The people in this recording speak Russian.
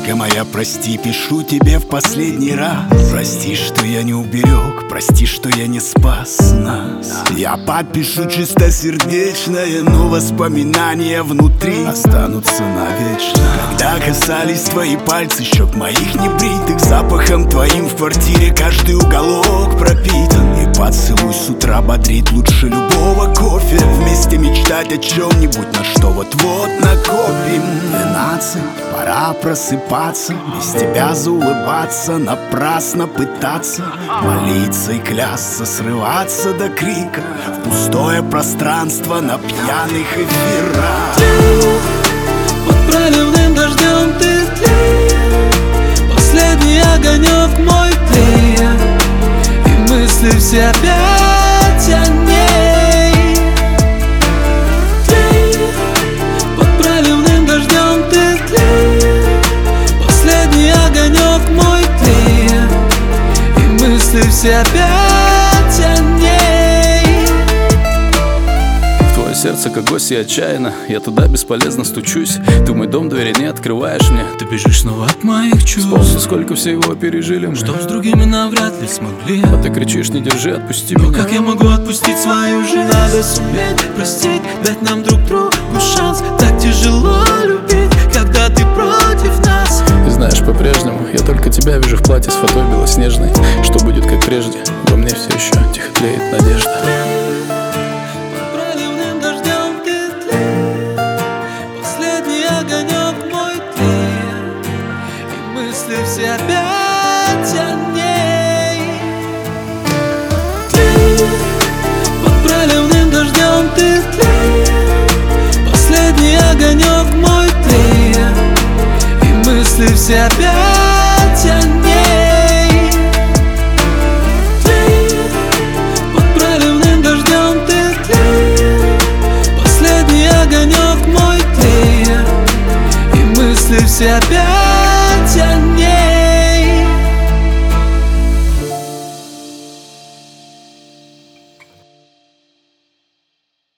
Девочка моя, прости, пишу тебе в последний раз. Прости, что я не уберег, прости, что я не спас нас. Я подпишу чистосердечное, но воспоминания внутри останутся навечно. Когда касались твои пальцы щек моих небритых, запахом твоим в квартире каждый уголок пропитан. И поцелуй с утра бодрит лучше любого кофе. Вместе мечтать о чем-нибудь, на что вот-вот накопим. 12, пора просыпаться, без тебя заулыбаться, напрасно пытаться молиться и клясться, срываться до крика в пустое пространство на пьяных эфирах. Под проливным дождем ты тлеешь, последний огонек мой тлеет, и мысли все опять о ней. Тлеет, под проливным дождем ты тлеешь, последний огонек мой тлеет, и мысли все опять о ней. Сердце как гость и отчаянно, я туда бесполезно стучусь. Ты в мой дом двери не открываешь мне. Ты бежишь снова от моих чувств. Вспомни, сколько всего пережили мы, что с другими навряд ли смогли. А ты кричишь, не держи, отпусти но меня. Как я могу отпустить свою жизнь? Надо суметь простить, дать нам друг другу шанс. Так тяжело любить, когда ты против нас. И знаешь, по-прежнему я только тебя вижу в платье с фатой белоснежной. Что будет как прежде, во мне все еще тихо тлеет надежда. Огонек мой тлеет, и мысли все опять о ней. Тлеет, под проливным дождем ты тлеешь, последний огонек мой тлеет, и мысли все опять о ней. Тлеет, под проливным дождем ты тлеешь, последний огонек мой тлеет, мысли все опять о ней.